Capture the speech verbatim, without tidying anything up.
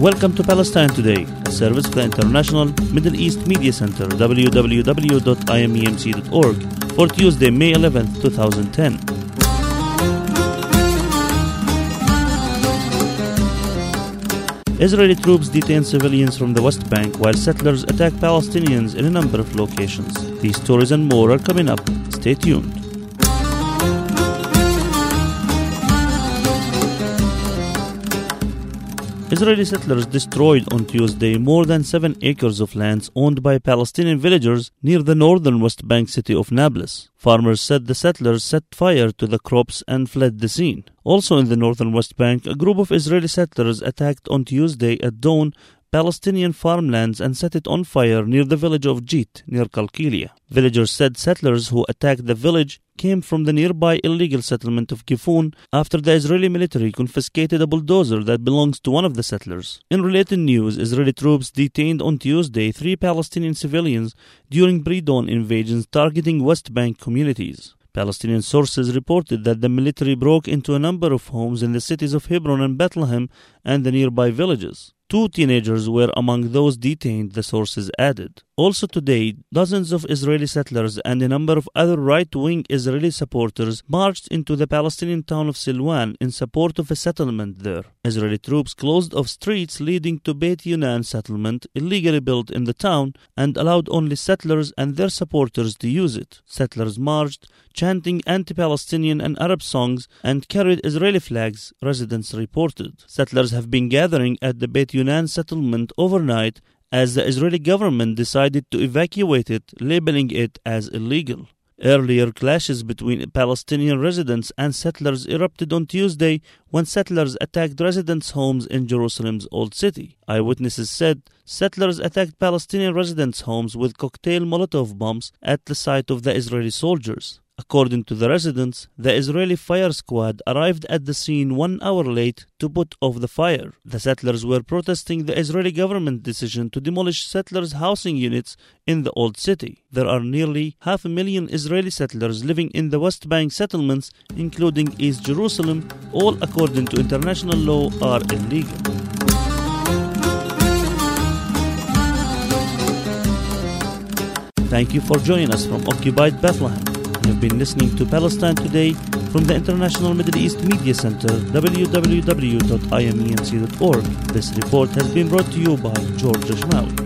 Welcome to Palestine Today, a service of the International Middle East Media Center, w w w dot i m e m c dot org, for Tuesday, May eleventh, twenty ten. Israeli troops detain civilians from the West Bank while settlers attack Palestinians in a number of locations. These stories and more are coming up. Stay tuned. Israeli settlers destroyed on Tuesday more than seven acres of lands owned by Palestinian villagers near the northern West Bank city of Nablus. Farmers said the settlers set fire to the crops and fled the scene. Also in the northern West Bank, a group of Israeli settlers attacked on Tuesday at dawn Palestinian farmlands and set it on fire near the village of Jit, near Qalqilia. Villagers said settlers who attacked the village came from the nearby illegal settlement of Gifun after the Israeli military confiscated a bulldozer that belongs to one of the settlers. In related news, Israeli troops detained on Tuesday three Palestinian civilians during pre-dawn invasions targeting West Bank communities. Palestinian sources reported that the military broke into a number of homes in the cities of Hebron and Bethlehem and the nearby villages. Two teenagers were among those detained, the sources added. Also today, dozens of Israeli settlers and a number of other right-wing Israeli supporters marched into the Palestinian town of Silwan in support of a settlement there. Israeli troops closed off streets leading to Beit Yunan settlement, illegally built in the town, and allowed only settlers and their supporters to use it. Settlers marched, chanting anti-Palestinian and Arab songs, and carried Israeli flags, residents reported. Settlers have been gathering at the Beit Yunan settlement overnight as the Israeli government decided to evacuate it, labeling it as illegal. Earlier clashes between Palestinian residents and settlers erupted on Tuesday when settlers attacked residents' homes in Jerusalem's Old City. Eyewitnesses said settlers attacked Palestinian residents' homes with cocktail Molotov bombs at the site of the Israeli soldiers. According to the residents, the Israeli fire squad arrived at the scene one hour late to put off the fire. The settlers were protesting the Israeli government decision to demolish settlers' housing units in the Old City. There are nearly half a million Israeli settlers living in the West Bank settlements, including East Jerusalem, all according to international law are illegal. Thank you for joining us from occupied Bethlehem. You have been listening to Palestine Today from the International Middle East Media Center, w w w dot i m e m c dot org. This report has been brought to you by George Ashmawi.